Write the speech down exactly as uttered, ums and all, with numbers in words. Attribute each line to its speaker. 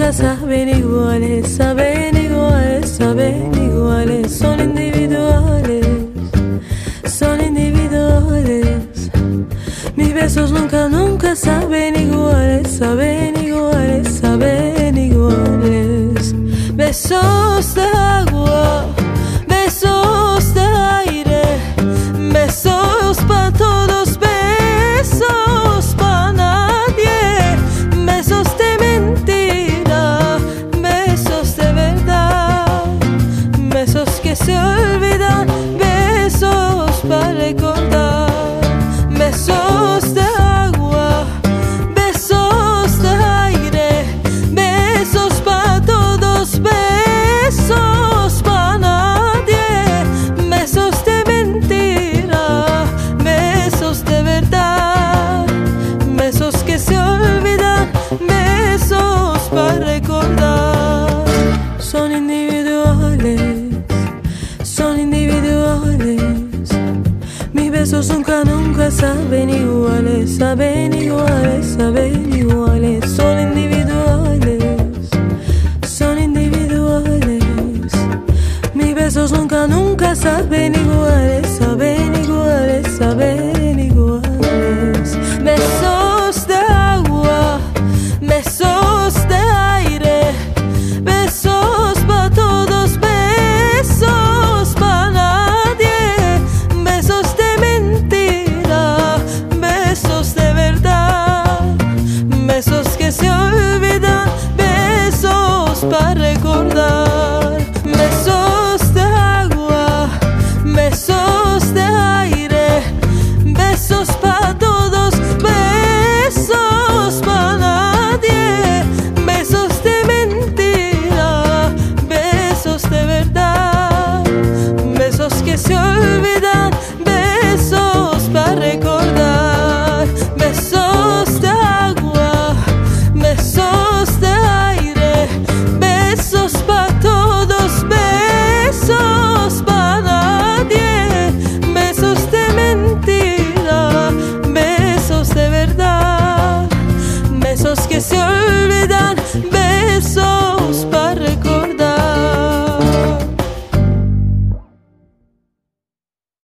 Speaker 1: nunca saben iguales, saben iguales, saben iguales, son individuales, son individuales. Mis besos nunca, nunca saben iguales, saben iguales, saben iguales. Besos de agua, besos de aire, besos pa' todos, besos pa' nadie, besos de mentira, besos de verdad, besos que se olvidan, besos para recordar, besos de agua, besos de aire, besos pa' todos, besos pa' nadie, besos de mentira, besos de verdad, besos que se olvidan, besos para recordar. Son individuales, son individuales. Mis besos nunca, nunca saben iguales, saben iguales, saben iguales. Son individuales, son individuales. Mis besos nunca, nunca saben iguales, saben iguales, saben iguales. Besos de agua, besos de aire, besos pa' todos, besos pa' nadie, besos de mentira, besos de verdad, besos que se olvidan, besos para recordar.